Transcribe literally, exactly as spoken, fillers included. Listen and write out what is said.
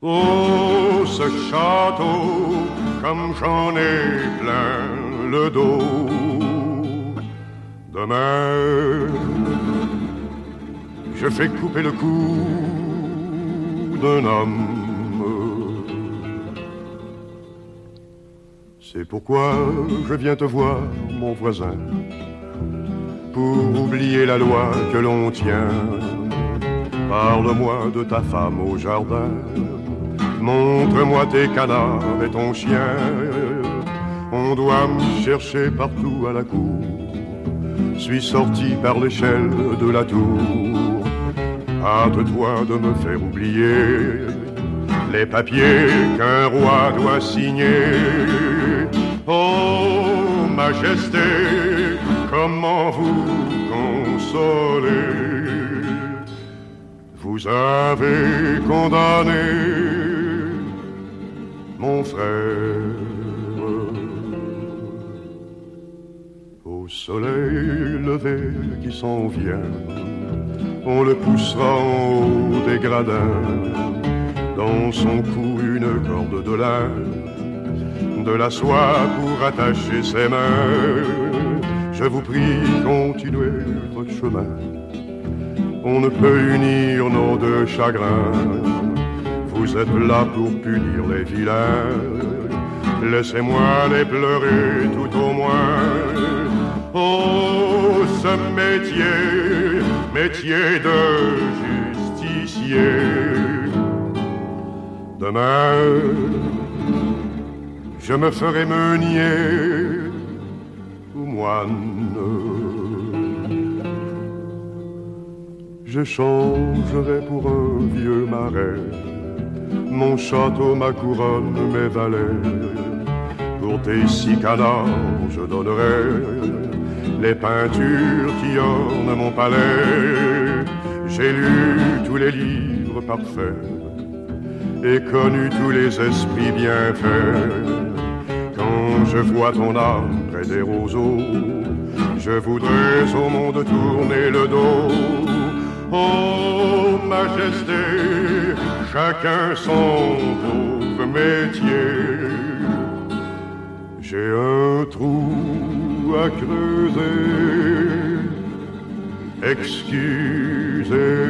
Oh, ce château, comme j'en ai plein le dos. Demain, je fais couper le cou d'un homme. C'est pourquoi je viens te voir, mon voisin, pour oublier la loi que l'on tient. Parle-moi de ta femme au jardin, montre-moi tes canards et ton chien. On doit me chercher partout à la cour, suis sorti par l'échelle de la tour. Hâte-toi de me faire oublier les papiers qu'un roi doit signer. Oh, majesté, comment vous consoler? Vous avez condamné mon frère. Au soleil levé qui s'en vient, on le poussera en haut des gradins. Dans son cou une corde de lin, de la soie pour attacher ses mains. Je vous prie, continuez votre chemin. On ne peut unir nos deux chagrins. Vous êtes là pour punir les vilains. Laissez-moi les pleurer tout au moins. Oh, ce métier, métier de justicier. Demain, je me ferai meunier ou moine. Je changerai pour un vieux marais mon château, ma couronne, mes valets. Pour tes six canards, je donnerai les peintures qui ornent mon palais. J'ai lu tous les livres parfaits et connu tous les esprits bien faits. Quand je vois ton âme près des roseaux, je voudrais au monde tourner le dos. Oh, majesté, chacun son pauvre métier. J'ai un trou à creuser, excusez